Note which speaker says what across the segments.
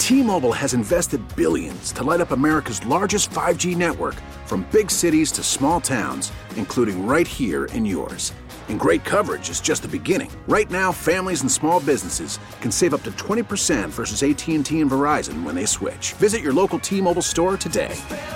Speaker 1: T-Mobile has invested billions to light up America's largest 5G network, from big cities to small towns, including right here in yours. And great coverage is just the beginning. Right now, families and small businesses can save up to 20% versus AT&T and Verizon when they switch. Visit your local T-Mobile store today.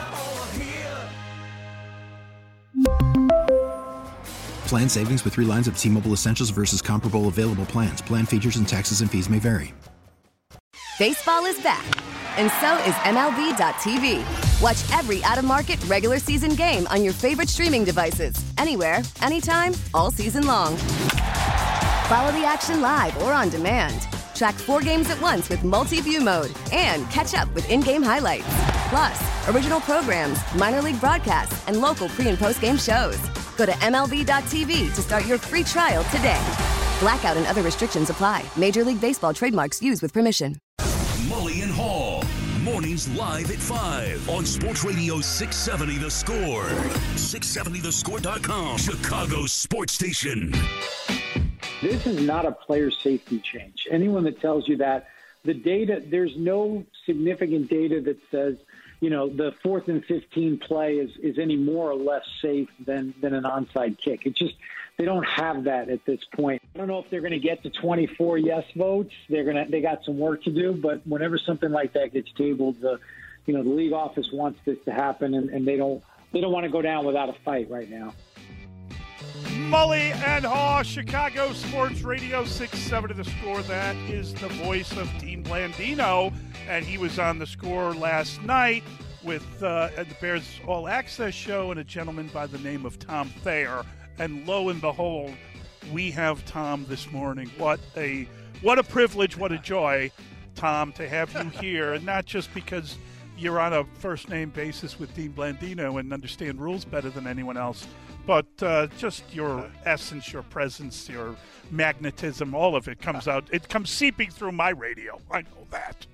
Speaker 2: Plan savings with 3 lines of T-Mobile Essentials versus comparable available plans. Plan features and taxes and fees may vary.
Speaker 3: Baseball is back, and so is MLB.tv. Watch every out-of-market regular season game on your favorite streaming devices, anywhere, anytime, all season long. Follow the action live or on demand. Track 4 games at once with multi-view mode and catch up with in-game highlights. Plus, original programs, minor league broadcasts, and local pre- and post-game shows. Go to MLB.tv to start your free trial today. Blackout and other restrictions apply. Major League Baseball trademarks used with permission.
Speaker 4: Mully and Haw. Mornings live at 5 on Sports Radio 670 The Score. 670thescore.com. Chicago's sports station.
Speaker 5: This is not a player safety change. Anyone that tells you that, the data, there's no significant data that says, you know, the 4th and 15 play is any more or less safe than an onside kick. It just, they don't have that at this point. I don't know if they're going to get to 24 yes votes. They got some work to do, but whenever something like that gets tabled, the league office wants this to happen, and they don't want to go down without a fight right now.
Speaker 6: Mully and Haw, Chicago Sports Radio 670 The Score. That is the voice of Dean Blandino, and he was on The Score last night with the Bears All Access show and a gentleman by the name of Tom Thayer. And lo and behold, we have Tom this morning. What a privilege, what a joy, Tom, to have you here, and not just because you're on a first-name basis with Dean Blandino and understand rules better than anyone else, but just your essence, your presence, your magnetism, all of it comes out. It comes seeping through my radio. I know that.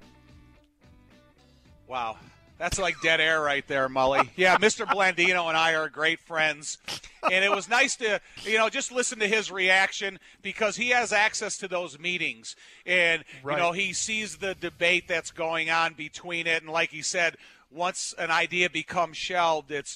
Speaker 7: Wow. That's like dead air right there, Mully. Yeah, Mr. Blandino and I are great friends. And it was nice to, just listen to his reaction because he has access to those meetings. And,
Speaker 6: right.
Speaker 7: He sees the debate that's going on between it. And like he said, once an idea becomes shelved, it's,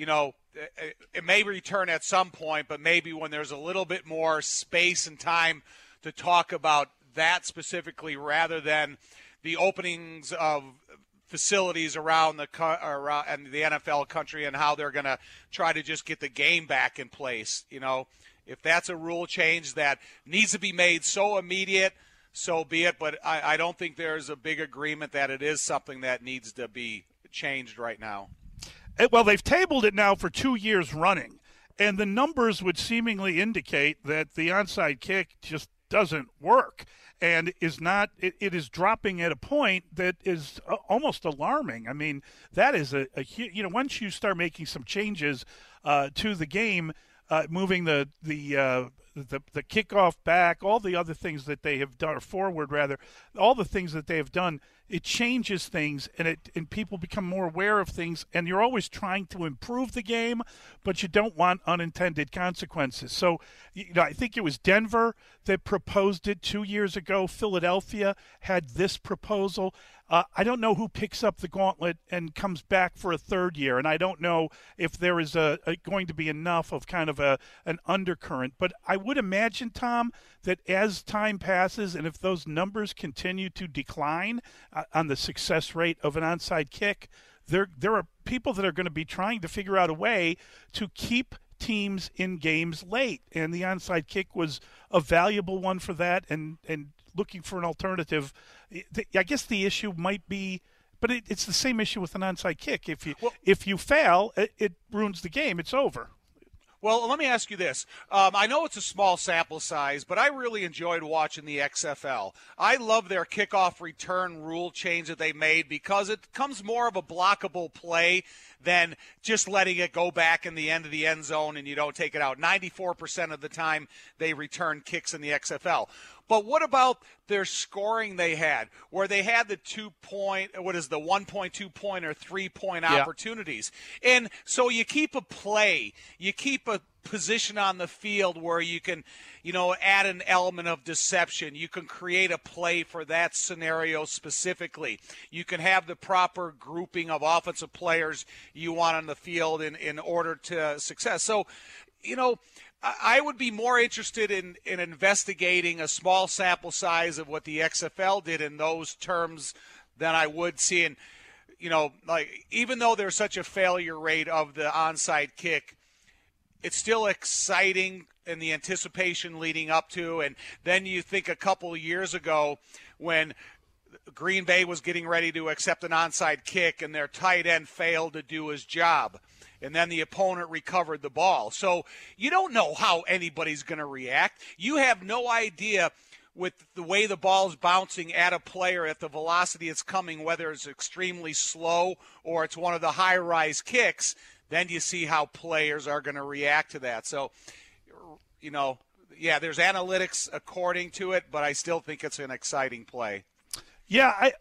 Speaker 7: it may return at some point, but maybe when there's a little bit more space and time to talk about that specifically rather than the openings of facilities around the NFL country and how they're going to try to just get the game back in place. If that's a rule change that needs to be made so immediate, so be it. But I don't think there's a big agreement that it is something that needs to be changed right now.
Speaker 6: Well, they've tabled it now for 2 years running, and the numbers would seemingly indicate that the onside kick just doesn't work. And it is dropping at a point that is almost alarming. I mean, that is once you start making some changes to the game, moving the kickoff back, all the other things that they have done, or forward rather, all the things that they have done, it changes things, and people become more aware of things, and you're always trying to improve the game, but you don't want unintended consequences. So, I think it was Denver that proposed it 2 years ago. Philadelphia had this proposal. I don't know who picks up the gauntlet and comes back for a third year, and I don't know if there is going to be enough of kind of an undercurrent. But I would imagine, Tom, that as time passes and if those numbers continue to decline on the success rate of an onside kick, there are people that are going to be trying to figure out a way to keep teams in games late, and the onside kick was a valuable one for that, and looking for an alternative. I guess the issue might be, but it's the same issue with an onside kick. If you fail, it ruins the game. It's over.
Speaker 7: Well, let me ask you this. I know it's a small sample size, but I really enjoyed watching the XFL. I love their kickoff return rule change that they made because it becomes more of a blockable play than just letting it go back in the end of the end zone and you don't take it out. 94% of the time they return kicks in the XFL. But what about their scoring they had, where they had the 1.2 point or 3 point opportunities? And so you keep a play, you keep a position on the field where you can, add an element of deception. You can create a play for that scenario specifically. You can have the proper grouping of offensive players you want on the field in order to success. So, I would be more interested in investigating a small sample size of what the XFL did in those terms than I would seeing, even though there's such a failure rate of the onside kick, it's still exciting in the anticipation leading up to. And then you think a couple of years ago when Green Bay was getting ready to accept an onside kick and their tight end failed to do his job. And then the opponent recovered the ball. So you don't know how anybody's going to react. You have no idea with the way the ball's bouncing at a player at the velocity it's coming, whether it's extremely slow or it's one of the high-rise kicks. Then you see how players are going to react to that. So, there's analytics according to it, but I still think it's an exciting play.
Speaker 6: Yeah,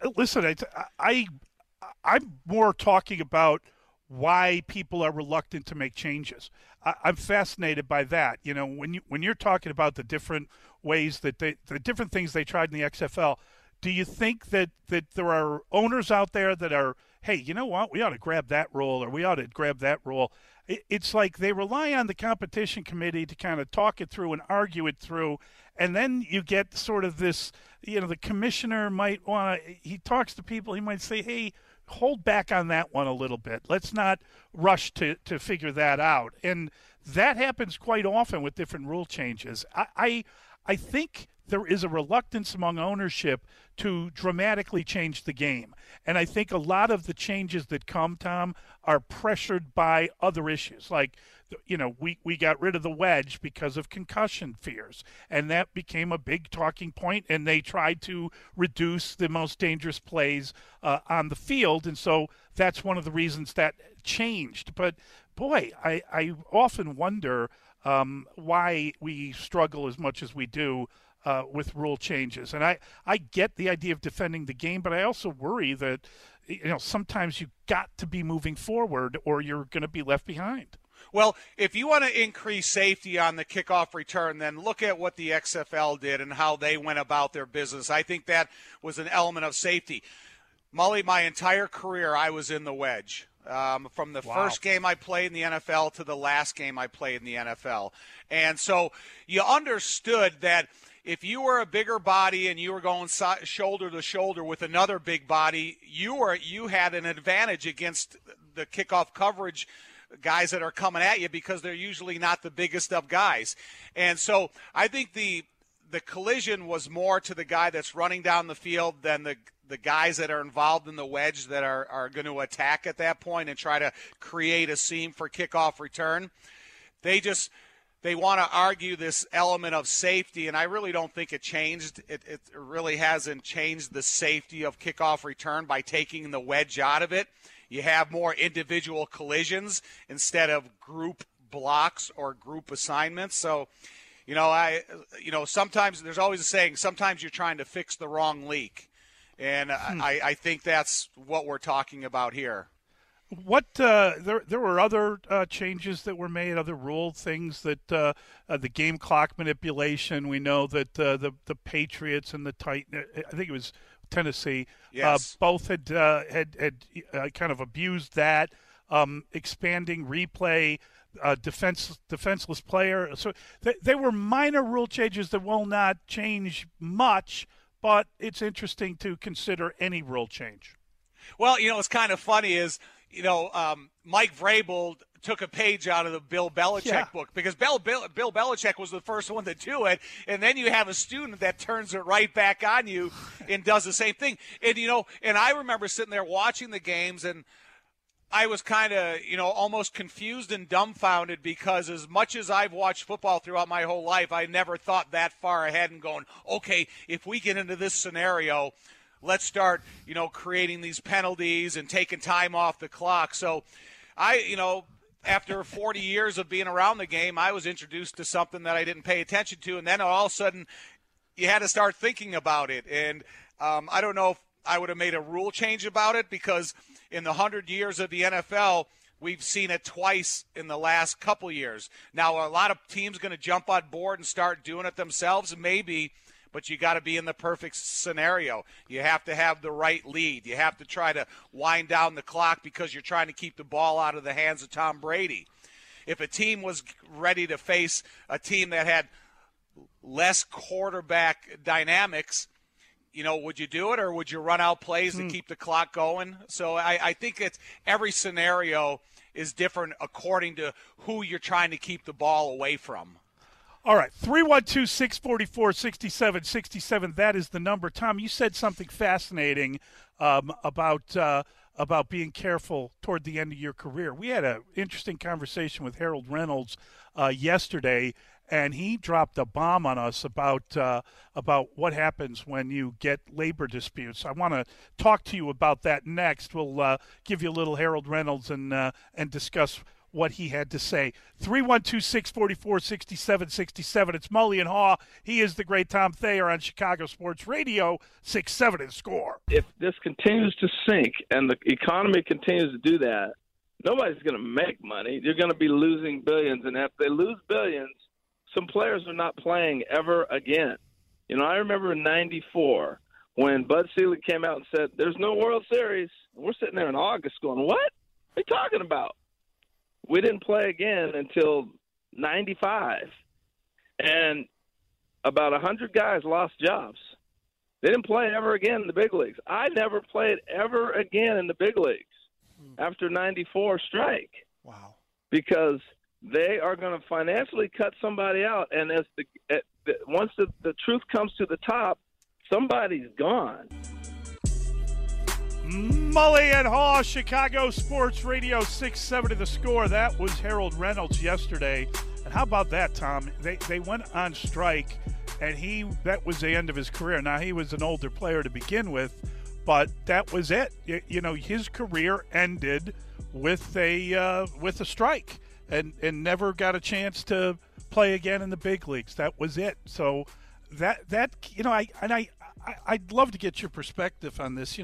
Speaker 6: I'm more talking about why people are reluctant to make changes. I'm fascinated by that. When you're talking about the different ways that the different things they tried in the XFL, do you think that there are owners out there that are, hey, you know what, we ought to grab that rule or we ought to grab that rule? It's like they rely on the competition committee to kind of talk it through and argue it through, and then you get sort of this, the commissioner might want to, he talks to people, he might say, hey, hold back on that one a little bit. Let's not rush to figure that out. And that happens quite often with different rule changes. I think there is a reluctance among ownership to dramatically change the game. And I think a lot of the changes that come, Tom, are pressured by other issues. Like, we got rid of the wedge because of concussion fears, and that became a big talking point, and they tried to reduce the most dangerous plays on the field, and so that's one of the reasons that changed. But, boy, I often wonder why we struggle as much as we do with rule changes. And I get the idea of defending the game, but I also worry that, sometimes you've got to be moving forward or you're going to be left behind.
Speaker 7: Well, if you want to increase safety on the kickoff return, then look at what the XFL did and how they went about their business. I think that was an element of safety. Mully, my entire career, I was in the wedge. From the first game I played in the NFL to the last game I played in the NFL. And so you understood that if you were a bigger body and you were going shoulder to shoulder with another big body, you had an advantage against the kickoff coverage guys that are coming at you because they're usually not the biggest of guys. And so I think the collision was more to the guy that's running down the field than the guys that are involved in the wedge that are going to attack at that point and try to create a seam for kickoff return. They want to argue this element of safety, and I really don't think it changed. It really hasn't changed the safety of kickoff return by taking the wedge out of it. You have more individual collisions instead of group blocks or group assignments. So, sometimes there's always a saying, sometimes you're trying to fix the wrong leak. And I think that's what we're talking about here.
Speaker 6: What there were other changes that were made, other rule things that the game clock manipulation. We know that the Patriots and the Titans, I think it was Tennessee,
Speaker 7: yes.
Speaker 6: Both had kind of abused that, expanding replay, defenseless player. So they were minor rule changes that will not change much, but it's interesting to consider any rule change.
Speaker 7: Well, what's kind of funny is, Mike Vrabel took a page out of the Bill Belichick book because Bill Belichick was the first one to do it, and then you have a student that turns it right back on you and does the same thing. And, and I remember sitting there watching the games, and I was kind of, almost confused and dumbfounded because as much as I've watched football throughout my whole life, I never thought that far ahead and going, okay, if we get into this scenario, let's start, creating these penalties and taking time off the clock. So after 40 years of being around the game, I was introduced to something that I didn't pay attention to. And then all of a sudden, you had to start thinking about it. And I don't know if I would have made a rule change about it, because in the 100 years of the NFL, we've seen it twice in the last couple years. Now, are a lot of teams going to jump on board and start doing it themselves? Maybe, but you got to be in the perfect scenario. You have to have the right lead. You have to try to wind down the clock because you're trying to keep the ball out of the hands of Tom Brady. If a team was ready to face a team that had less quarterback dynamics, would you do it, or would you run out plays to keep the clock going? So I think it's every scenario is different according to who you're trying to keep the ball away from.
Speaker 6: All right, 312-644-6767, that is the number. Tom, you said something fascinating about being careful toward the end of your career. We had an interesting conversation with Harold Reynolds yesterday, and he dropped a bomb on us about what happens when you get labor disputes. I want to talk to you about that next. We'll give you a little Harold Reynolds and discuss what he had to say. 312-644-6767. It's Mully and Haw. He is the great Tom Thayer on Chicago Sports Radio, 670 The Score.
Speaker 8: If this continues to sink and the economy continues to do that, nobody's going to make money. You're going to be losing billions, and if they lose billions, some players are not playing ever again. I remember in '94 when Bud Selig came out and said, there's no World Series. We're sitting there in August going, what are you talking about? We didn't play again until '95. And about 100 guys lost jobs. They didn't play ever again in the big leagues. I never played ever again in the big leagues after '94 strike.
Speaker 6: Wow.
Speaker 8: Because they are going to financially cut somebody out, and once the truth comes to the top, somebody's gone.
Speaker 6: Mully and Haw, Chicago Sports Radio, 670 The Score. That was Harold Reynolds yesterday. And how about that, Tom? They went on strike, and that was the end of his career. Now, he was an older player to begin with, but that was it. His career ended with a strike. And never got a chance to play again in the big leagues. That was it. So I'd love to get your perspective on this.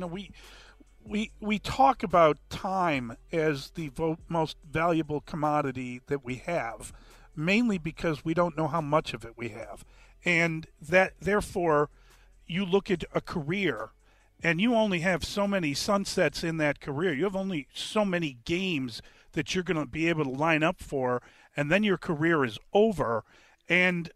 Speaker 6: We talk about time as the most valuable commodity that we have, mainly because we don't know how much of it we have, and that therefore you look at a career. And you only have so many sunsets in that career. You have only so many games that you're going to be able to line up for, and then your career is over. And,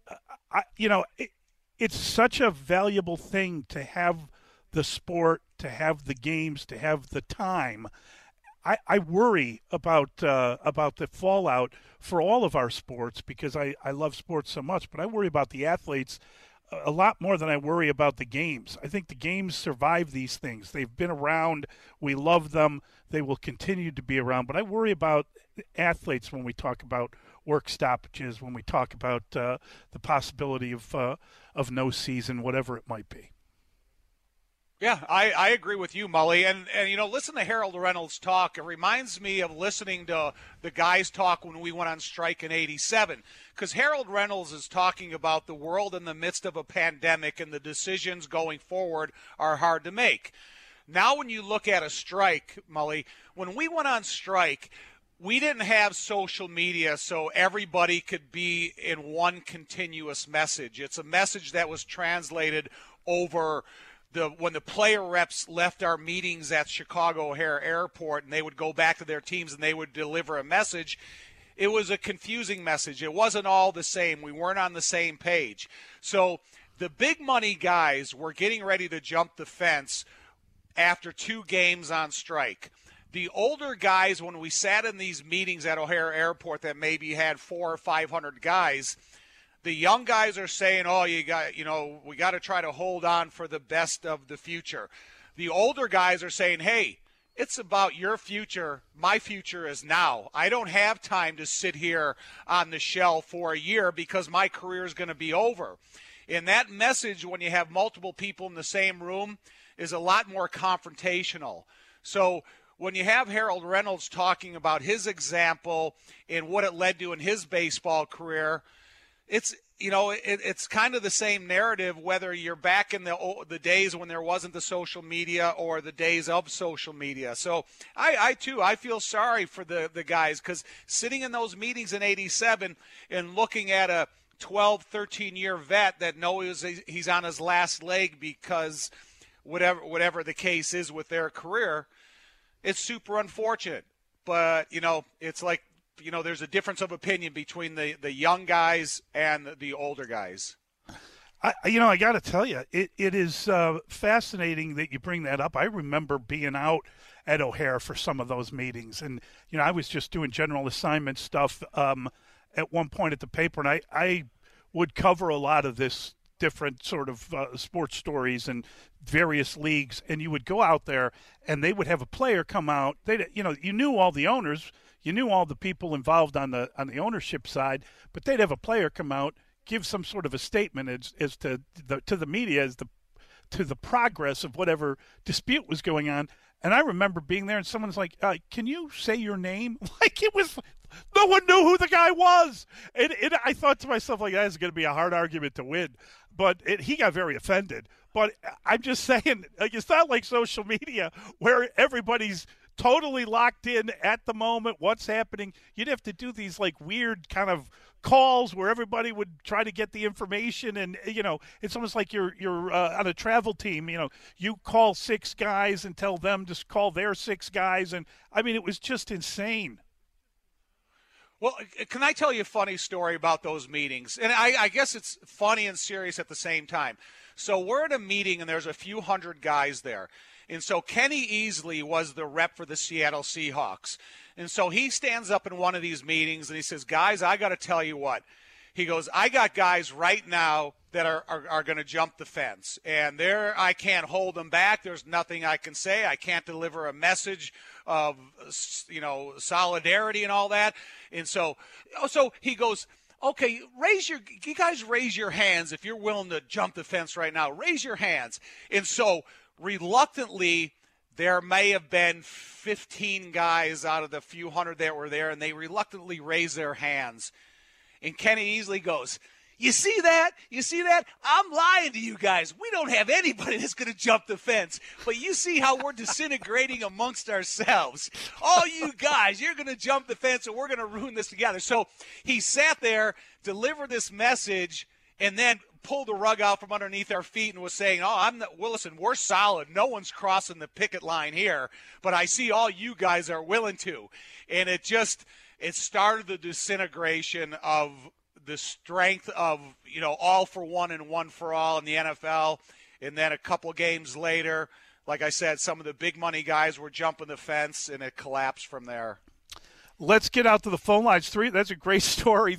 Speaker 6: it's such a valuable thing to have the sport, to have the games, to have the time. I worry about the fallout for all of our sports because I love sports so much, but I worry about the athletes a lot more than I worry about the games. I think the games survive these things. They've been around. We love them. They will continue to be around. But I worry about athletes when we talk about work stoppages, when we talk about the possibility of no season, whatever it might be.
Speaker 7: Yeah, I agree with you, Mully. And listen to Harold Reynolds talk. It reminds me of listening to the guys talk when we went on strike in '87. Because Harold Reynolds is talking about the world in the midst of a pandemic, and the decisions going forward are hard to make. Now when you look at a strike, Mully, when we went on strike, we didn't have social media so everybody could be in one continuous message. It's a message that was translated over when the player reps left our meetings at Chicago O'Hare Airport and they would go back to their teams and they would deliver a message. It was a confusing message. It wasn't all the same. We weren't on the same page. So the big money guys were getting ready to jump the fence after 2 games on strike. The older guys, when we sat in these meetings at O'Hare Airport that maybe had 400 or 500 guys, the young guys are saying, we got to try to hold on for the best of the future. The older guys are saying, hey, it's about your future. My future is now. I don't have time to sit here on the shelf for a year because my career is going to be over. And that message, when you have multiple people in the same room, is a lot more confrontational. So when you have Harold Reynolds talking about his example and what it led to in his baseball career, it's kind of the same narrative whether you're back in the days when there wasn't the social media or the days of social media. So I feel sorry for the guys, because sitting in those meetings in '87 and looking at a 12, 13-year vet that knows he's on his last leg because whatever the case is with their career, it's super unfortunate. But, it's like, there's a difference of opinion between the young guys and the older guys.
Speaker 6: I got to tell you, it is fascinating that you bring that up. I remember being out at O'Hare for some of those meetings, and I was just doing general assignment stuff at one point at the paper, and I would cover a lot of this different sort of sports stories and various leagues, and you would go out there, and they would have a player come out. You knew all the owners. You knew all the people involved on the ownership side, but they'd have a player come out, give some sort of a statement as to the media to the progress of whatever dispute was going on. And I remember being there, and someone's like, "Can you say your name?" Like, it was, no one knew who the guy was. And I thought to myself, like, that's going to be a hard argument to win. But he got very offended. But I'm just saying, like, it's not like social media where everybody's totally locked in at the moment, what's happening. You'd have to do these like weird kind of calls where everybody would try to get the information, and it's almost like you're on a travel team. You call 6 guys and tell them to call their 6 guys, and I mean, it was just insane.
Speaker 7: Well, can I tell you a funny story about those meetings? And I guess it's funny and serious at the same time. So we're at a meeting, and there's a few hundred guys there. And so Kenny Easley was the rep for the Seattle Seahawks. And so he stands up in one of these meetings, and he says, "Guys, I got to tell you what." He goes, "I got guys right now that are going to jump the fence. And I can't hold them back. There's nothing I can say. I can't deliver a message of, solidarity and all that." And so he goes, "Okay, you guys raise your hands if you're willing to jump the fence right now. Raise your hands." And so reluctantly, there may have been 15 guys out of the few hundred that were there, and they reluctantly raised their hands. And Kenny Easley goes, "You see that? You see that? I'm lying to you guys. We don't have anybody that's going to jump the fence. But you see how we're disintegrating amongst ourselves. All you guys, you're going to jump the fence, and we're going to ruin this together." So he sat there, delivered this message, and then pulled the rug out from underneath our feet and was saying, listen, we're solid. No one's crossing the picket line here, but I see all you guys are willing to. And it started the disintegration of the strength of, all for one and one for all in the NFL. And then a couple games later, like I said, some of the big money guys were jumping the fence, and it collapsed from there.
Speaker 6: Let's get out to the phone lines. That's a great story.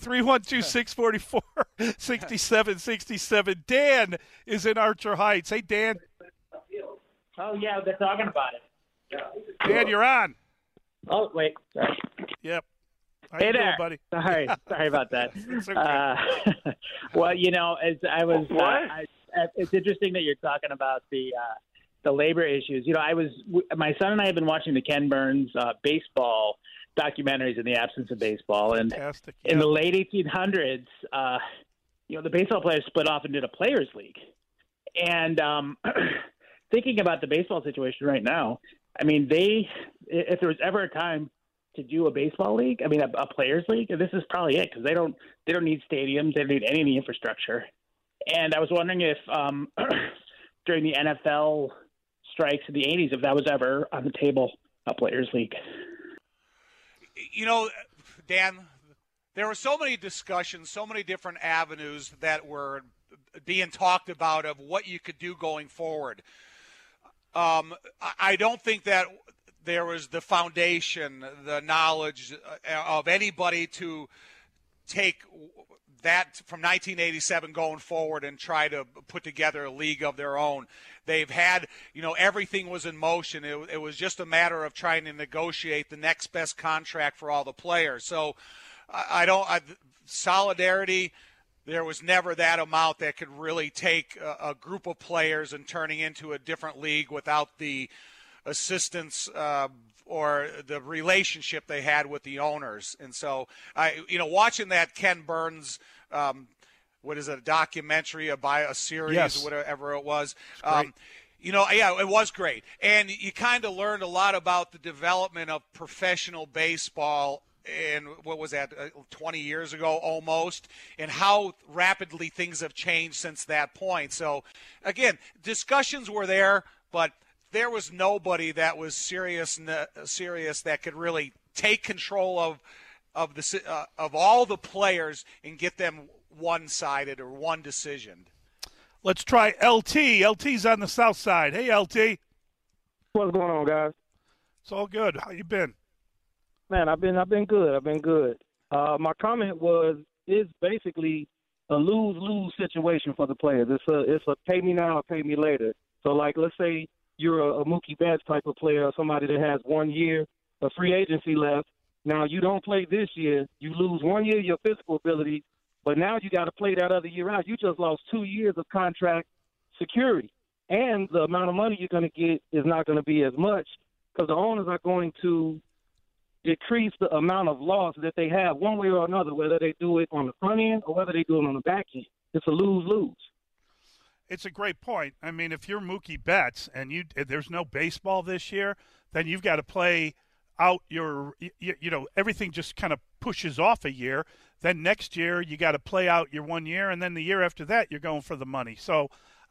Speaker 6: 312-644-6767. Dan is in Archer Heights. Hey, Dan.
Speaker 9: Oh, yeah, they're talking about it.
Speaker 6: Dan, you're on.
Speaker 9: Oh, wait. Sorry.
Speaker 6: Yep. How
Speaker 9: hey
Speaker 6: you
Speaker 9: there.
Speaker 6: doing, buddy?
Speaker 9: Sorry about that.
Speaker 6: It's okay.
Speaker 9: Well, as I was it's interesting that you're talking about the labor issues. My son and I have been watching the Ken Burns baseball documentaries in the absence of baseball. And
Speaker 6: fantastic.
Speaker 9: In the late 1800s, the baseball players split off and did a players' league. And thinking about the baseball situation right now, I mean, if there was ever a time to do a baseball league, I mean, a players' league, this is probably it, because they don't need stadiums, they don't need any of the infrastructure. And I was wondering if during the NFL strikes in the 80s, if that was ever on the table, a players' league.
Speaker 7: Dan, there were so many discussions, so many different avenues that were being talked about of what you could do going forward. I don't think that there was the foundation, the knowledge of anybody to take that from 1987 going forward and try to put together a league of their own. They've had, everything was in motion. It was just a matter of trying to negotiate the next best contract for all the players. So solidarity, there was never that amount that could really take a group of players and turning into a different league without the assistance or the relationship they had with the owners. And so, watching that Ken Burns what is it, a documentary, a series,
Speaker 6: Yes.
Speaker 7: whatever it was.
Speaker 6: Great.
Speaker 7: It was great. And you kind of learned a lot about the development of professional baseball in, what was that, 20 years ago almost, and how rapidly things have changed since that point. So, again, discussions were there, but there was nobody that was serious that could really take control of all the players and get them one-sided or one decision.
Speaker 6: Let's try LT. LT's on the south side. Hey, LT.
Speaker 10: What's going on, guys?
Speaker 6: It's all good. How you been?
Speaker 10: Man, I've been good. My comment is basically a lose-lose situation for the players. It's a pay me now or pay me later. So, like, let's say you're a Mookie Betts type of player, somebody that has 1 year of free agency left. Now, you don't play this year. You lose 1 year of your physical ability, but now you got to play that other year out. You just lost 2 years of contract security. And the amount of money you're going to get is not going to be as much because the owners are going to decrease the amount of loss that they have one way or another, whether they do it on the front end or whether they do it on the back end. It's a lose-lose.
Speaker 6: It's a great point. I mean, if you're Mookie Betts and there's no baseball this year, then you've got to play out everything just kind of pushes off a year. Then next year you got to play out your 1 year, and then the year after that you're going for the money. So,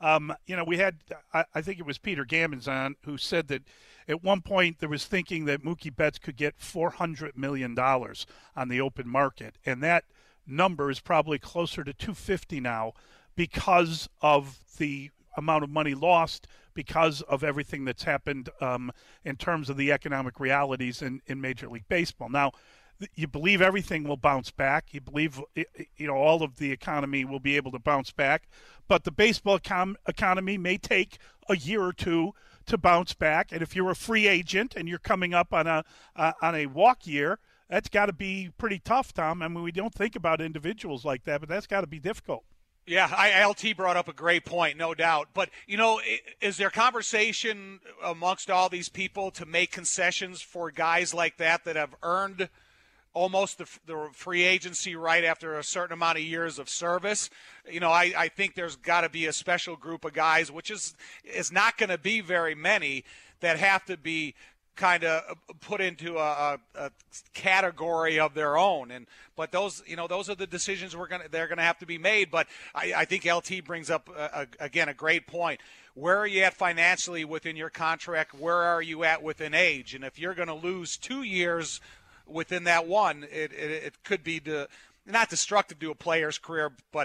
Speaker 6: we had, I think it was Peter Gammons on, who said that at one point there was thinking that Mookie Betts could get $400 million on the open market, and that number is probably closer to $250 now because of the amount of money lost, because of everything that's happened in terms of the economic realities in Major League Baseball. Now, you believe everything will bounce back. You believe all of the economy will be able to bounce back, but the baseball economy may take a year or two to bounce back. And if you're a free agent and you're coming up on a walk year, that's got to be pretty tough, Tom. I mean, we don't think about individuals like that, but that's got to be difficult.
Speaker 7: Yeah, LT brought up a great point, no doubt. But, is there conversation amongst all these people to make concessions for guys like that have earned almost the free agency right after a certain amount of years of service? I think there's got to be a special group of guys, which is not going to be very many, that have to be kind of put into a category of their own. But those are the decisions they're going to have to be made. But I think LT brings up again a great point. Where are you at financially within your contract? Where are you at within age? And if you're going to lose 2 years within that one, it could be not destructive to a player's career, but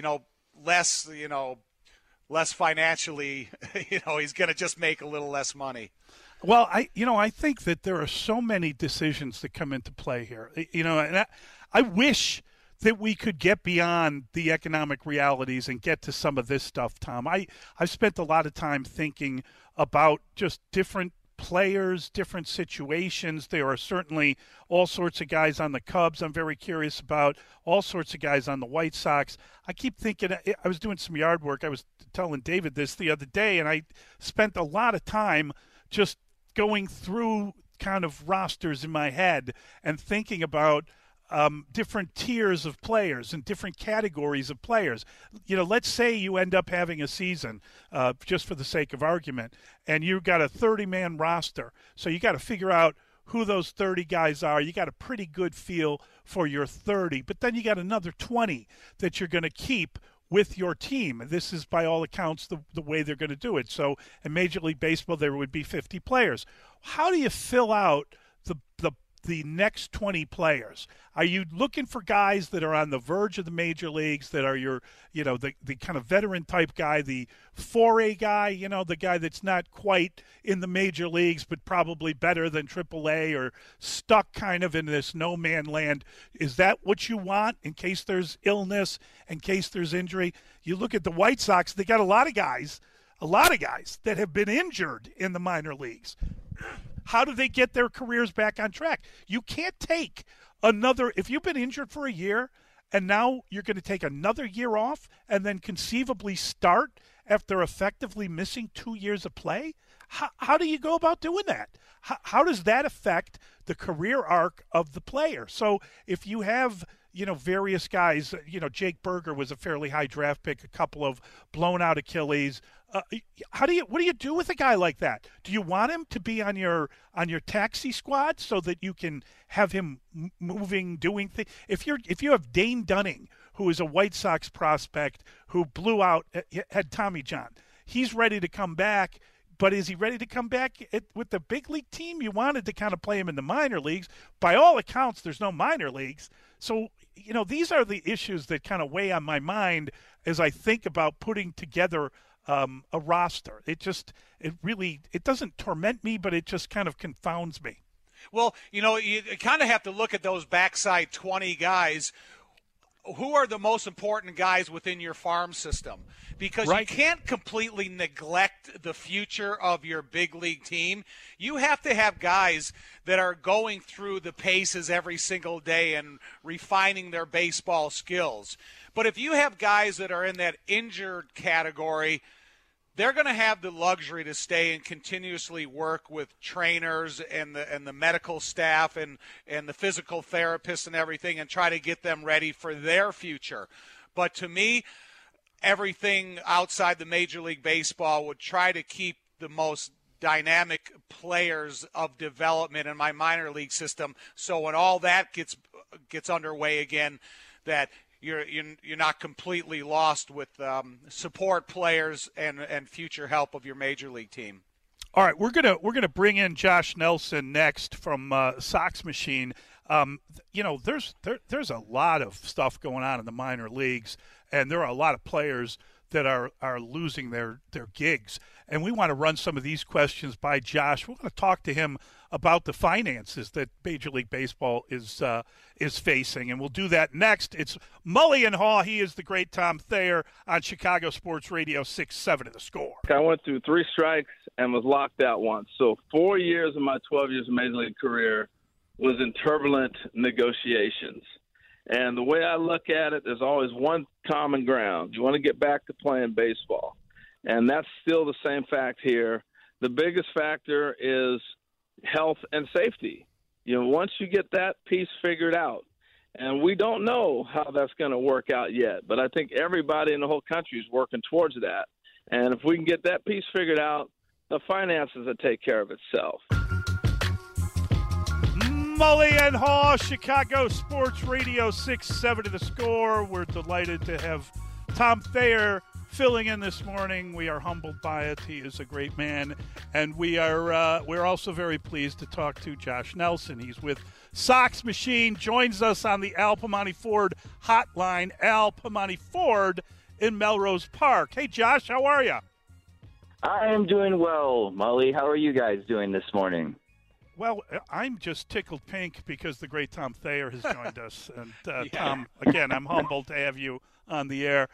Speaker 7: less financially. He's going to just make a little less money.
Speaker 6: Well, I think that there are so many decisions that come into play here. And I wish that we could get beyond the economic realities and get to some of this stuff, Tom. I've spent a lot of time thinking about just different players, different situations. There are certainly all sorts of guys on the Cubs I'm very curious about, all sorts of guys on the White Sox. I keep thinking, I was doing some yard work. I was telling David this the other day, and I spent a lot of time just going through kind of rosters in my head and thinking about different tiers of players and different categories of players. Let's say you end up having a season, just for the sake of argument, and you've got a 30-man roster. So you got to figure out who those 30 guys are. You got a pretty good feel for your 30, but then you got another 20 that you're going to keep with your team. This is, by all accounts, the way they're going to do it. So in Major League Baseball, there would be 50 players. How do you fill out the next 20 players? Are you looking for guys that are on the verge of the major leagues, that are the kind of veteran type guy, the 4A guy, the guy that's not quite in the major leagues but probably better than AAA, or stuck kind of in this no man land? Is that what you want in case there's illness, in case there's injury? You look at the White Sox, they got a lot of guys that have been injured in the minor leagues. How do they get their careers back on track? You can't take if you've been injured for a year and now you're going to take another year off and then conceivably start after effectively missing 2 years of play. How do you go about doing that? How does that affect the career arc of the player? So if you have, various guys. Jake Berger was a fairly high draft pick, a couple of blown out Achilles. What do you do with a guy like that? Do you want him to be on your taxi squad so that you can have him moving, doing things? If you have Dane Dunning, who is a White Sox prospect who blew out, had Tommy John, he's ready to come back. But is he ready to come back with the big league team? You wanted to kind of play him in the minor leagues. By all accounts, there's no minor leagues. So, these are the issues that kind of weigh on my mind as I think about putting together a roster. It doesn't torment me, but it just kind of confounds me.
Speaker 7: Well, you kind of have to look at those backside 20 guys. Who are the most important guys within your farm system? Because you can't completely neglect the future of your big league team. You have to have guys that are going through the paces every single day and refining their baseball skills. But if you have guys that are in that injured category, they're going to have the luxury to stay and continuously work with trainers and the medical staff and the physical therapists and everything and try to get them ready for their future. But to me, everything outside the Major League Baseball would try to keep the most dynamic players of development in my minor league system. So when all that gets underway again, that you're not completely lost with support players and future help of your major league team.
Speaker 6: All right, we're gonna bring in Josh Nelson next from Sox Machine. There's a lot of stuff going on in the minor leagues, and there are a lot of players that are losing their gigs. And we want to run some of these questions by Josh. We're going to talk to him about the finances that Major League Baseball is facing, and we'll do that next. It's Mully and Haw. He is the great Tom Thayer on Chicago Sports Radio 670 The Score.
Speaker 8: I went through 3 strikes and was locked out once. So 4 years of my 12 years of Major League career was in turbulent negotiations. And the way I look at it, there's always one common ground. You want to get back to playing baseball. And that's still the same fact here. The biggest factor is health and safety. Once you get that piece figured out, and we don't know how that's going to work out yet, but I think everybody in the whole country is working towards that. And if we can get that piece figured out, the finances will take care of itself.
Speaker 6: Mully and Haw, Chicago Sports Radio 670 The Score. We're delighted to have Tom Thayer filling in this morning. We are humbled by it. He is a great man. And we're also very pleased to talk to Josh Nelson. He's with Sox Machine, joins us on the Al Piemonte Ford hotline. Al Piemonte Ford in Melrose Park. Hey, Josh, how are you?
Speaker 11: I am doing well, Mully. How are you guys doing this morning?
Speaker 6: Well, I'm just tickled pink because the great Tom Thayer has joined us. And, Tom, again, I'm humbled to have you on the air.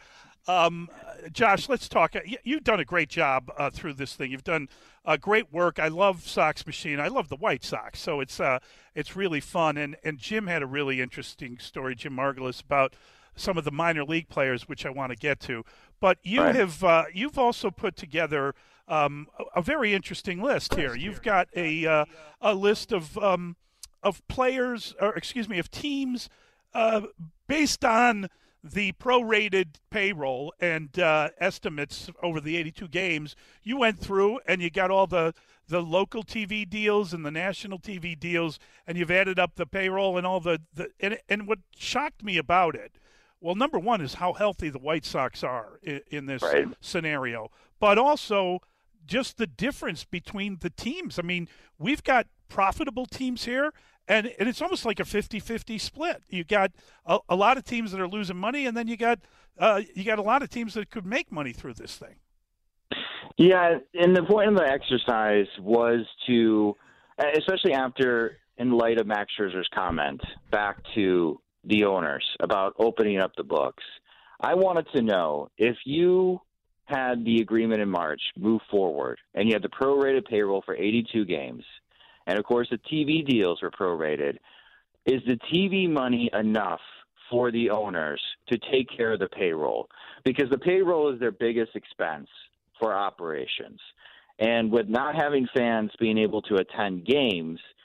Speaker 6: Josh, let's talk. You've done a great job through this thing. You've done great work. I love Sox Machine. I love the White Sox, so it's really fun. And Jim had a really interesting story, Jim Margulis, about some of the minor league players, which I want to get to. But you've also put together a very interesting list here. You've got a list of players, or excuse me, of teams based on the prorated payroll and estimates over the 82 games. You went through and you got all the local TV deals and the national TV deals, and you've added up the payroll and all and what shocked me about it, well, number one is how healthy the White Sox are in this scenario, but also just the difference between the teams. I mean, we've got profitable teams here, and it's almost like a 50-50 split. You got a lot of teams that are losing money, and then you got a lot of teams that could make money through this thing.
Speaker 11: Yeah, and the point of the exercise was to, especially in light of Max Scherzer's comment back to the owners about opening up the books, I wanted to know if you had the agreement in March move forward and you had the prorated payroll for 82 games, and of course the TV deals were prorated, is the TV money enough for the owners to take care of the payroll? Because the payroll is their biggest expense for operations. And with not having fans being able to attend games,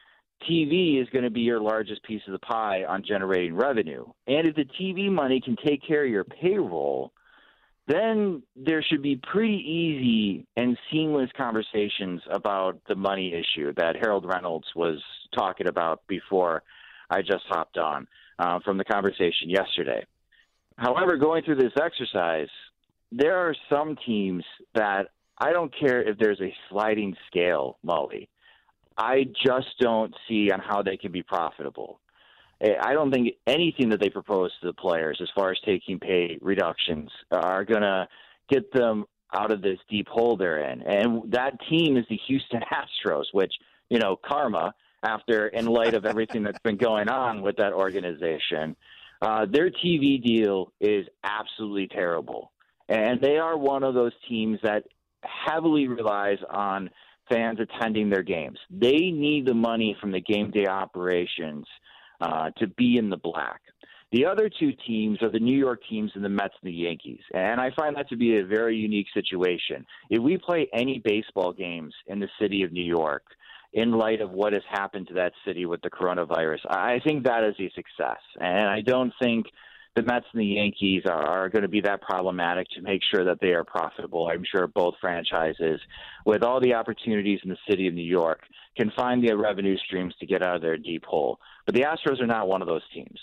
Speaker 11: TV is going to be your largest piece of the pie on generating revenue. And if the TV money can take care of your payroll, then there should be pretty easy and seamless conversations about the money issue that Harold Reynolds was talking about before I just hopped on from the conversation yesterday. However, going through this exercise, there are some teams that I don't care if there's a sliding scale, Mully. I just don't see on how they can be profitable. I don't think anything that they propose to the players as far as taking pay reductions are going to get them out of this deep hole they're in. And that team is the Houston Astros, which, karma, in light of everything that's been going on with that organization, their TV deal is absolutely terrible. And they are one of those teams that heavily relies on fans attending their games. They need the money from the game day operations to be in the black. The other two teams are the New York teams and the Mets and the Yankees. And I find that to be a very unique situation. If we play any baseball games in the city of New York, in light of what has happened to that city with the coronavirus, I think that is a success. And I don't think the Mets and the Yankees are going to be that problematic to make sure that they are profitable. I'm sure both franchises, with all the opportunities in the city of New York, can find the revenue streams to get out of their deep hole. But the Astros are not one of those teams.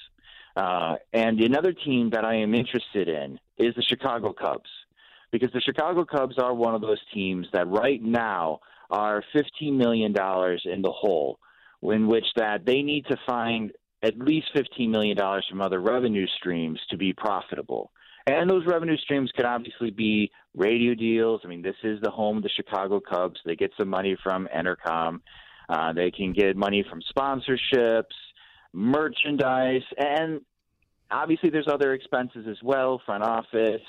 Speaker 11: And another team that I am interested in is the Chicago Cubs, because the Chicago Cubs are one of those teams that right now are $15 million in the hole, in which that they need to find at least $15 million from other revenue streams to be profitable. And those revenue streams could obviously be radio deals. I mean, this is the home of the Chicago Cubs. They get some money from Entercom. They can get money from sponsorships, merchandise, and obviously there's other expenses as well, front office,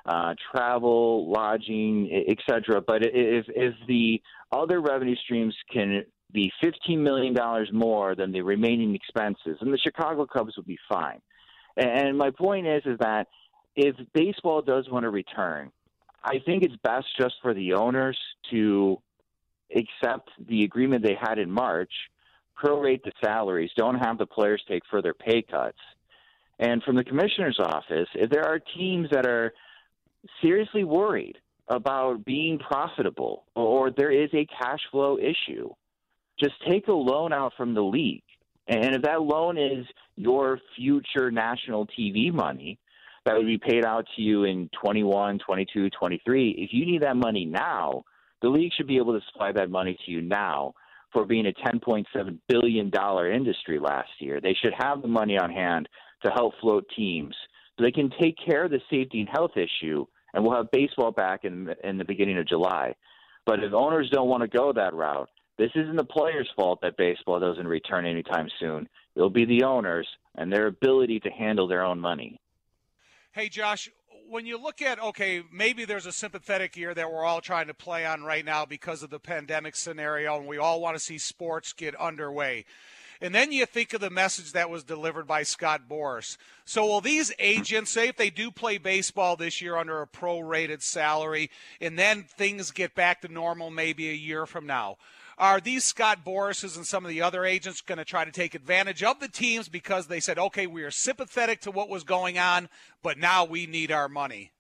Speaker 11: travel, lodging, etc. But if the other revenue streams can be $15 million more than the remaining expenses, and the Chicago Cubs will be fine. And my point is that if baseball does want to return, I think it's best just for the owners to accept the agreement they had in March, prorate the salaries, don't have the players take further pay cuts. And from the commissioner's office, if there are teams that are seriously worried about being profitable or there is a cash flow issue, just take a loan out from the league. And if that loan is your future national TV money that would be paid out to you in 21, 22, 23, if you need that money now, the league should be able to supply that money to you now for being a $10.7 billion industry last year. They should have the money on hand to help float teams so they can take care of the safety and health issue, and we'll have baseball back in the beginning of July. But if owners don't want to go that route, this isn't the players' fault that baseball doesn't return anytime soon. It'll be the owners and their ability to handle their own money.
Speaker 7: Hey, Josh, when you look at, okay, maybe there's a sympathetic ear that we're all trying to play on right now because of the pandemic scenario, and we all want to see sports get underway. And then you think of the message that was delivered by Scott Boras. So will these agents, say if they do play baseball this year under a prorated salary, and then things get back to normal maybe a year from now, are these Scott Borases and some of the other agents going to try to take advantage of the teams because they said, okay, we are sympathetic to what was going on, but now we need our money?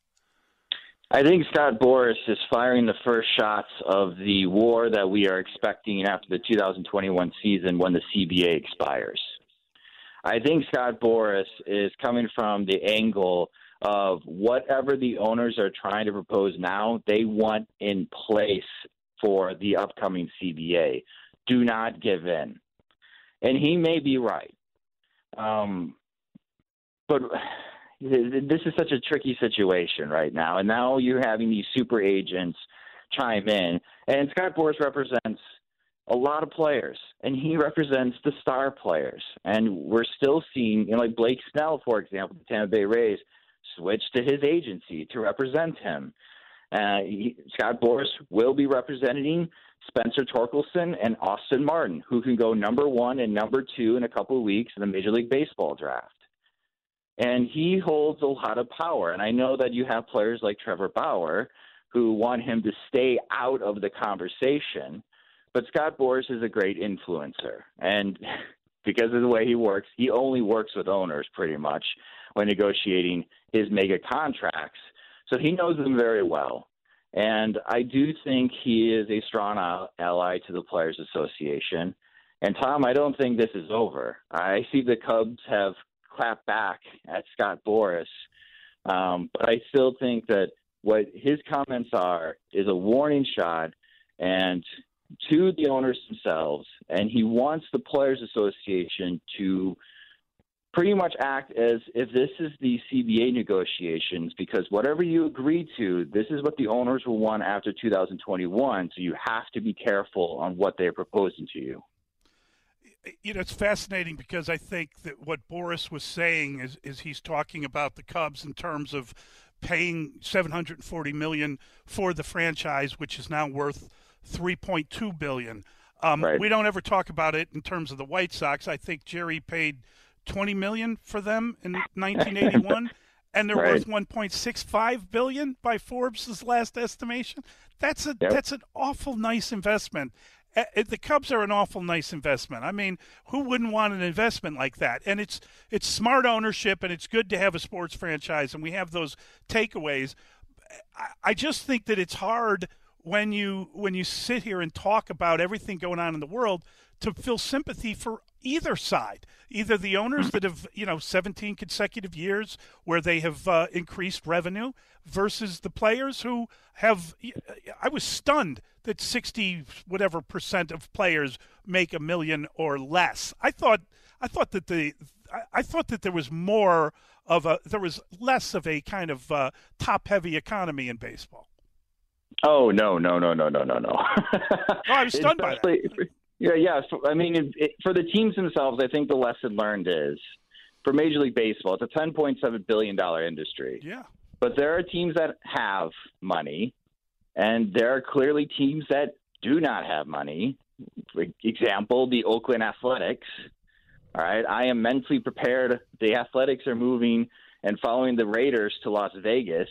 Speaker 11: I think Scott Boras is firing the first shots of the war that we are expecting after the 2021 season when the CBA expires. I think Scott Boras is coming from the angle of whatever the owners are trying to propose now, they want in place for the upcoming CBA. Do not give in. And he may be right. But this is such a tricky situation right now. And now you're having these super agents chime in. And Scott Boras represents a lot of players, and he represents the star players. And we're still seeing, like Blake Snell, for example, the Tampa Bay Rays, switch to his agency to represent him. Scott Boras will be representing Spencer Torkelson and Austin Martin, who can go number 1 and number 2 in a couple of weeks in the Major League Baseball draft. And he holds a lot of power. And I know that you have players like Trevor Bauer who want him to stay out of the conversation. But Scott Boras is a great influencer, and because of the way he works, he only works with owners pretty much when negotiating his mega contracts. So he knows them very well. And I do think he is a strong ally to the Players Association. And, Tom, I don't think this is over. I see the Cubs have clapped back at Scott Boras, but I still think that what his comments are is a warning shot and to the owners themselves, and he wants the Players Association to pretty much act as if this is the CBA negotiations, because whatever you agree to, this is what the owners will want after 2021, so you have to be careful on what they're proposing to you.
Speaker 6: You know, it's fascinating because I think that what Boras was saying is he's talking about the Cubs in terms of paying $740 million for the franchise, which is now worth $3.2 billion.
Speaker 11: Right.
Speaker 6: We don't ever talk about it in terms of the White Sox. I think Jerry paid $20 million for them in 1981, and they're worth $1.65 billion by Forbes' last estimation. That's an awful nice investment. The Cubs are an awful nice investment. I mean, who wouldn't want an investment like that? And it's smart ownership, and it's good to have a sports franchise, and we have those takeaways. I just think that it's hard when you sit here and talk about everything going on in the world to feel sympathy for either side, either the owners that have 17 consecutive years where they have increased revenue versus the players who have. I was stunned that 60% of players make $1 million or less. I thought that there was less of a kind of top heavy economy in baseball.
Speaker 11: Oh, no.
Speaker 6: I was stunned by that.
Speaker 11: Yeah. I mean, for the teams themselves, I think the lesson learned is for Major League Baseball, it's a $10.7 billion industry.
Speaker 6: Yeah.
Speaker 11: But there are teams that have money, and there are clearly teams that do not have money. For example, the Oakland Athletics. All right. I am mentally prepared. The Athletics are moving and following the Raiders to Las Vegas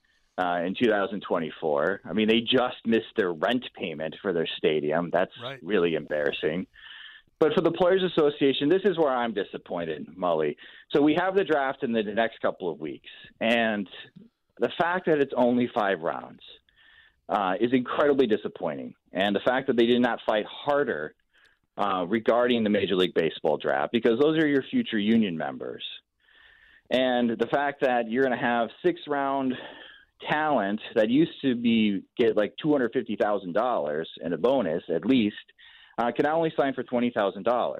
Speaker 11: in 2024. I mean, they just missed their rent payment for their stadium. That's really embarrassing. But for the Players Association, this is where I'm disappointed, Mully. So we have the draft in the next couple of weeks, and the fact that it's only 5 rounds is incredibly disappointing. And the fact that they did not fight harder regarding the Major League Baseball draft, because those are your future union members. And the fact that you're going to have 6-round talent that used to get like $250,000 in a bonus at least can now only sign for $20,000.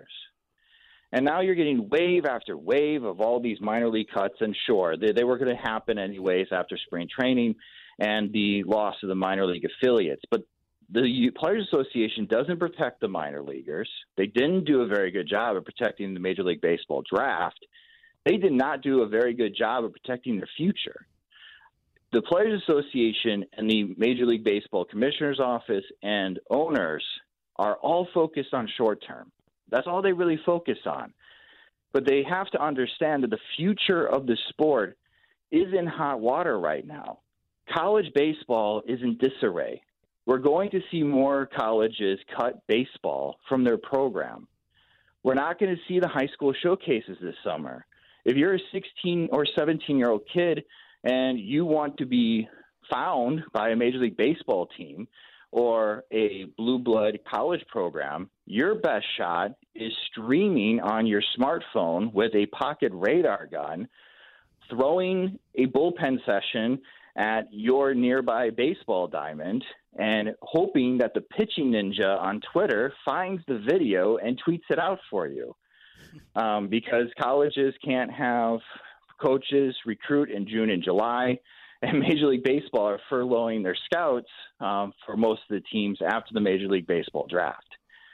Speaker 11: And now you're getting wave after wave of all these minor league cuts. And sure, they were going to happen anyways after spring training and the loss of the minor league affiliates. But the Players Association doesn't protect the minor leaguers. They didn't do a very good job of protecting the Major League Baseball draft. They did not do a very good job of protecting their future. The Players Association and the Major League Baseball Commissioner's Office and owners are all focused on short term. That's all they really focus on. But they have to understand that the future of the sport is in hot water right now. College baseball is in disarray. We're going to see more colleges cut baseball from their program. We're not going to see the high school showcases this summer. If you're a 16 or 17-year-old kid and you want to be found by a Major League Baseball team or a blue blood college program, your best shot is streaming on your smartphone with a pocket radar gun, throwing a bullpen session at your nearby baseball diamond, and hoping that the pitching ninja on Twitter finds the video and tweets it out for you. Because colleges can't have coaches recruit in June and July, and Major League Baseball are furloughing their scouts for most of the teams after the Major League Baseball draft.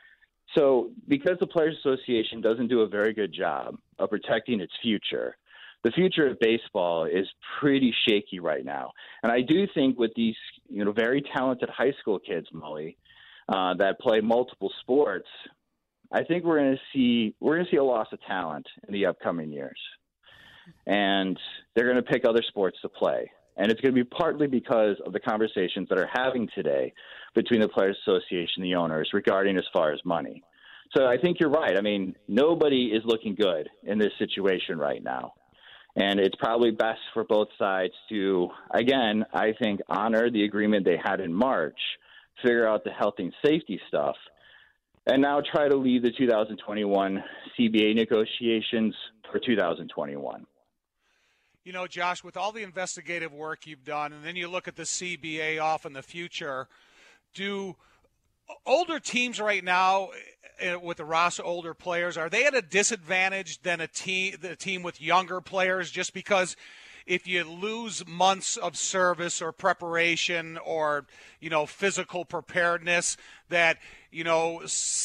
Speaker 11: So because the Players Association doesn't do a very good job of protecting its future, the future of baseball is pretty shaky right now. And I do think with these very talented high school kids, Mully, that play multiple sports, I think we're going to see a loss of talent in the upcoming years. And they're going to pick other sports to play. And it's going to be partly because of the conversations that are having today between the Players Association and the owners regarding as far as money. So I think you're right. I mean, nobody is looking good in this situation right now. And it's probably best for both sides to, again, I think, honor the agreement they had in March, figure out the health and safety stuff, and now try to leave the 2021 CBA negotiations for 2021.
Speaker 7: You know, Josh, with all the investigative work you've done, and then you look at the CBA off in the future, do older teams right now with the roster older players, are they at a disadvantage than the team with younger players, just because if you lose months of service or preparation or, physical preparedness, that, your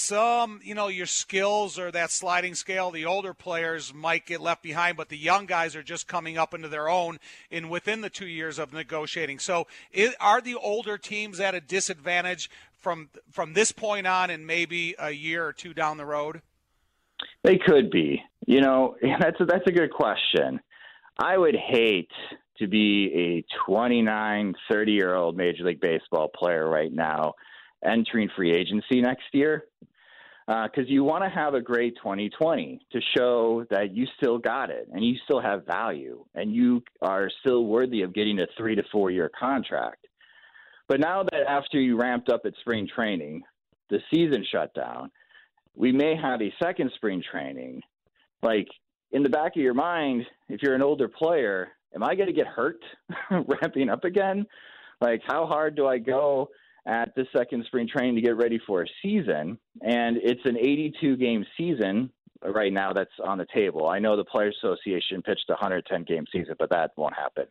Speaker 7: skills or that sliding scale, the older players might get left behind, but the young guys are just coming up into their own within the 2 years of negotiating. So are the older teams at a disadvantage from this point on and maybe a year or two down the road?
Speaker 11: They could be. That's a good question. I would hate to be a 29, 30-year-old Major League Baseball player right now entering free agency next year, because you want to have a great 2020 to show that you still got it and you still have value and you are still worthy of getting a 3 to 4 year contract. But now that after you ramped up at spring training, the season shut down, we may have a second spring training. Like, in the back of your mind, if you're an older player, am I going to get hurt ramping up again? Like, how hard do I go at the second spring training to get ready for a season? And it's an 82-game season right now that's on the table. I know the Players Association pitched a 110-game season, but that won't happen.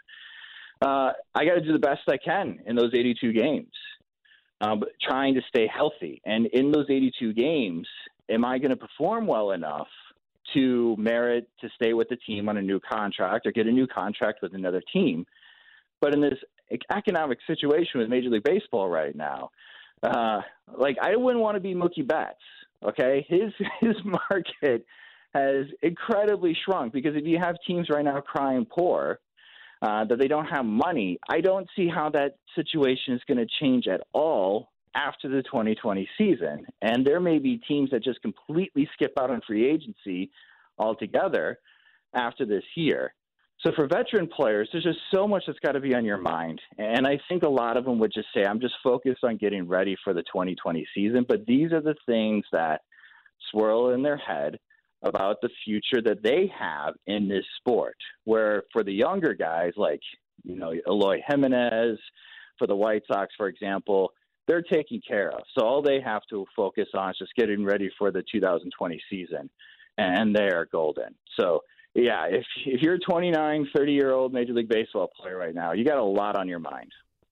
Speaker 11: I got to do the best I can in those 82 games, but trying to stay healthy. And in those 82 games, am I going to perform well enough to merit to stay with the team on a new contract or get a new contract with another team? But in this economic situation with Major League Baseball right now, I wouldn't want to be Mookie Betts. Okay, his market has incredibly shrunk, because if you have teams right now crying poor that they don't have money, I don't see how that situation is going to change at all after the 2020 season. And there may be teams that just completely skip out on free agency altogether after this year. So for veteran players, there's just so much that's got to be on your mind. And I think a lot of them would just say, I'm just focused on getting ready for the 2020 season. But these are the things that swirl in their head about the future that they have in this sport, where for the younger guys like, Eloy Jimenez, for the White Sox, for example, they're taken care of. So all they have to focus on is just getting ready for the 2020 season, and they are golden. So, yeah, if you're a 29, 30-year-old Major League Baseball player right now, you got a lot on your mind.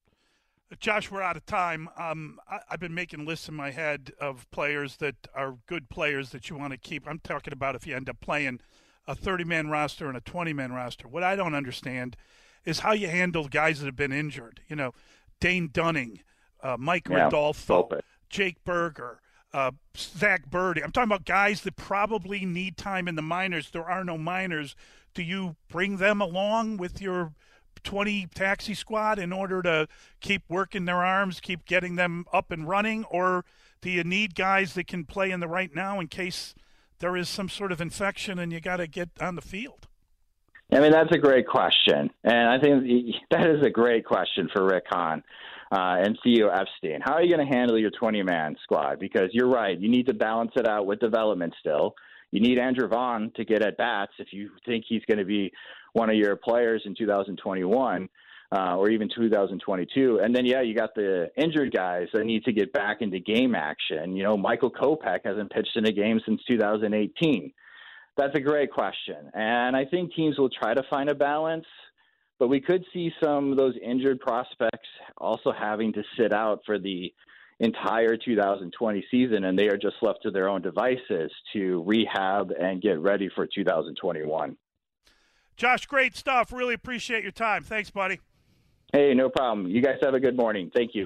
Speaker 6: Josh, we're out of time. I've been making lists in my head of players that are good players that you want to keep. I'm talking about if you end up playing a 30-man roster and a 20-man roster. What I don't understand is how you handle guys that have been injured. Dane Dunning, Mike Rodolfo, Jake Berger, Zach Birdie. I'm talking about guys that probably need time in the minors. There are no minors. Do you bring them along with your 20 taxi squad in order to keep working their arms, keep getting them up and running? Or do you need guys that can play in the right now in case there is some sort of infection and you got to get on the field?
Speaker 11: I mean, that's a great question. And I think that is a great question for Rick Hahn and Theo Epstein. How are you going to handle your 20-man squad? Because you're right. You need to balance it out with development still. You need Andrew Vaughn to get at bats if you think he's going to be one of your players in 2021 or even 2022. And then, you got the injured guys that need to get back into game action. Michael Kopech hasn't pitched in a game since 2018. That's a great question. And I think teams will try to find a balance, but we could see some of those injured prospects also having to sit out for the entire 2020 season, and they are just left to their own devices to rehab and get ready for 2021.
Speaker 6: Josh, great stuff. Really appreciate your time. Thanks, buddy.
Speaker 11: Hey, no problem. You guys have a good morning. Thank you.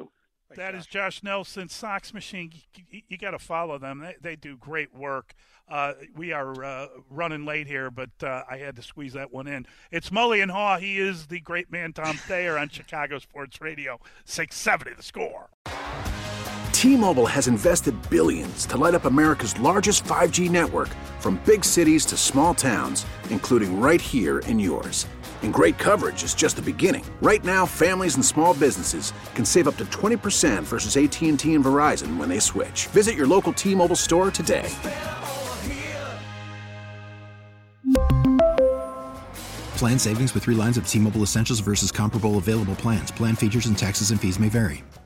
Speaker 6: That is Josh Nelson, Sox Machine. You got to follow them. They do great work. We are running late here, but I had to squeeze that one in. It's Mully and Haw. He is the great man Tom Thayer on Chicago Sports Radio 670 The Score.
Speaker 1: T-Mobile has invested billions to light up America's largest 5G network, from big cities to small towns, including right here in yours. And great coverage is just the beginning. Right now, families and small businesses can save up to 20% versus AT&T and Verizon when they switch. Visit your local T-Mobile store today.
Speaker 2: Plan savings with 3 lines of T-Mobile Essentials versus comparable available plans. Plan features and taxes and fees may vary.